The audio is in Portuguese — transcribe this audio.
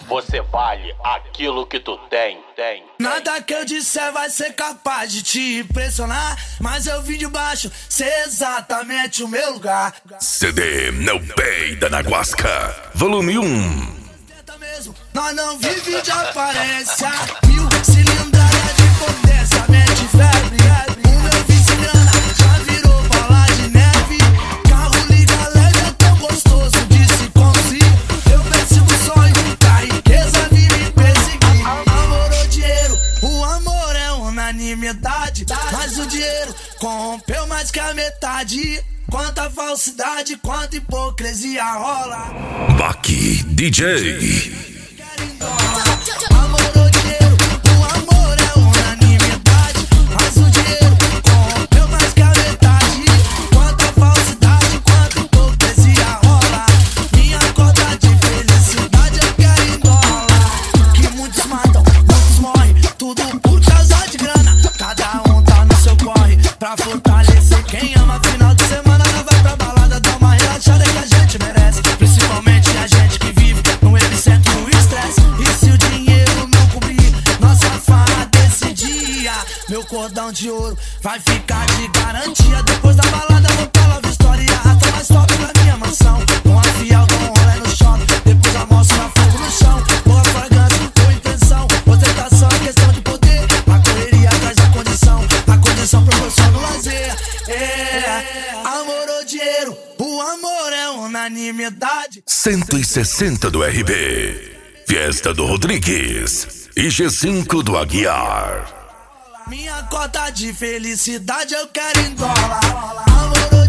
Você vale aquilo que tu tem. Nada que eu disser vai ser capaz de te impressionar, mas eu vim de baixo, sei exatamente o meu lugar. CD Não Peida na Guasca, volume 1. Nós não vive de aparência, 1000 cilindrada de potência, mente febre. O meu vice-grana já virou bola de neve. Carro liga leve, é tão gostoso de se conseguir. Eu persigo o sonho, a riqueza vir me perseguir. Amor ou dinheiro, o amor é unanimidade, mas o dinheiro corrompeu mais que a metade. Quanta falsidade, quanta hipocrisia rola. Baki DJ. Amor ou dinheiro, o amor é unanimidade, mas o dinheiro corrompeu mais que a metade. Quanta falsidade, quanta hipocrisia rola. Minha cota de felicidade eu quero em dólar. Que muitos matam, muitos morrem, tudo por causa de grana. Cada um tá no seu corre pra fortalecer quem ama. Final de semana nós vai pra balada, dá uma relaxada que a gente merece. Principalmente a gente que vive no epicentro do estresse. E se o dinheiro não cobrir nossa farra desse dia, meu cordão de ouro vai ficar de garantia. Depois da balada vou pra Love Story e arrasta mais top pra minha mansão. Com a fiel, dou um rolê no shopping, depois almoço na fogo no chão. Boa fragrância, boa intenção, ostentação é questão de poder. A correria traz a condição proporciona o lazer. Amor ou dinheiro, o amor é unanimidade. 160 do RB, Fiesta do Rodrigues e G5 do Aguiar. Minha cota de felicidade eu quero em dólar. Amor